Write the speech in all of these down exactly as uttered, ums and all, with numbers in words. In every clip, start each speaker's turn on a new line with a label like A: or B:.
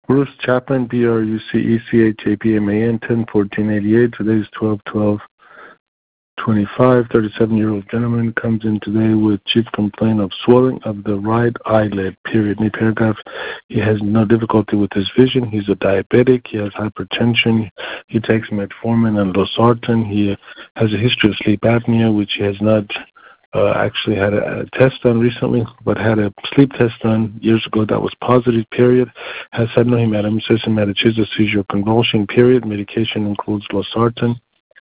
A: Bruce Chapman, B R U C E C H A P M A N, ten fourteen eighty-eight. Today is twelve twelve twenty-five. thirty-seven-year-old gentleman comes in today with chief complaint of swelling of the right eyelid, period. New paragraph, he has no difficulty with his vision. He's a diabetic. He has hypertension. He takes metformin and losartan. He has a history of sleep apnea, which he has not uh, actually had a, a test done recently, but had a sleep test done years ago that was positive, period. Has had no hematemesis, hematichismus, seizure, convulsion, period. Medication includes losartan,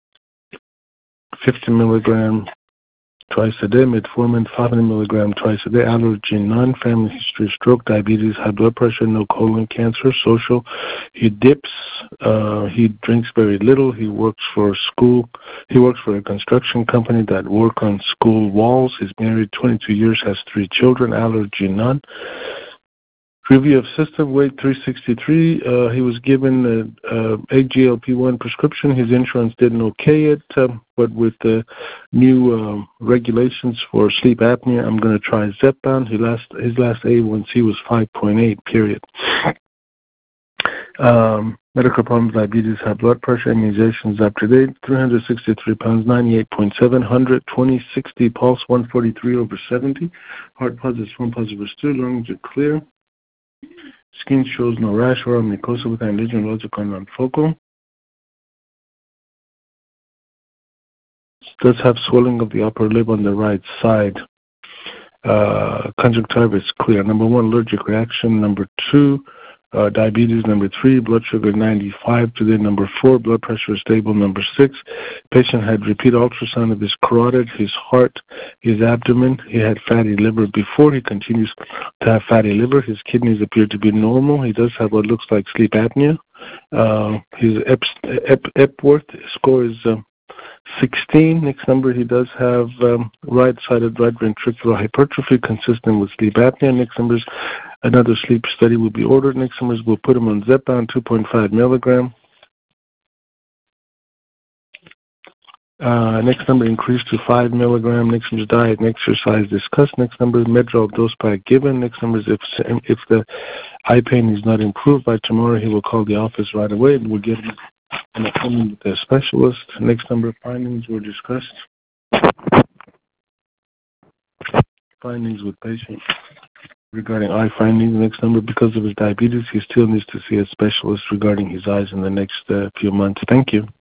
A: fifty milligram twice a day, metformin five hundred milligram twice a day, allergy none, family history, stroke, diabetes, high blood pressure, no colon cancer, social. He dips, uh, he drinks very little, he works for school, he works for a construction company that work on school walls. He's married twenty-two years, has three children, allergy none. Review of system, weight three sixty-three. Uh, he was given a, a G L P one prescription. His insurance didn't okay it, uh, but with the new uh, regulations for sleep apnea, I'm going to try Zepbound. His last, his last A one C was five point eight, period. Um, medical problems, diabetes, high blood pressure, immunizations up to date, three hundred sixty-three pounds, ninety-eight point seven, one hundred twenty, sixty, pulse one forty-three over seventy, heart positive, phone positive, still, lungs are clear. Skin shows no rash or mucosa with an lesion, logical non-focal. Does have swelling of the upper lip on the right side. Uh, conjunctivitis clear. Number one, allergic reaction. Number two, uh, diabetes. Number three, blood sugar ninety-five. Today, number four, blood pressure stable. Number six, patient had repeat ultrasound of his carotid, his heart, his abdomen. He had fatty liver before. He continues to have fatty liver. His kidneys appear to be normal. He does have what looks like sleep apnea. Uh, his Ep- Ep- Epworth score is uh, sixteen. Next number, he does have um, right-sided right ventricular hypertrophy consistent with sleep apnea. Next number is another sleep study will be ordered. Next number is we'll put him on Zepbound, two point five milligram. Uh, next number increased to five milligram. Next number is diet and exercise discussed. Next number is Medrol dose pack given. Next number is if if the eye pain is not improved by tomorrow, he will call the office right away and we'll get him an appointment with a specialist. Next number of findings were discussed. Findings with patient regarding eye findings. Next number, because of his diabetes, he still needs to see a specialist regarding his eyes in the next uh, few months. Thank you.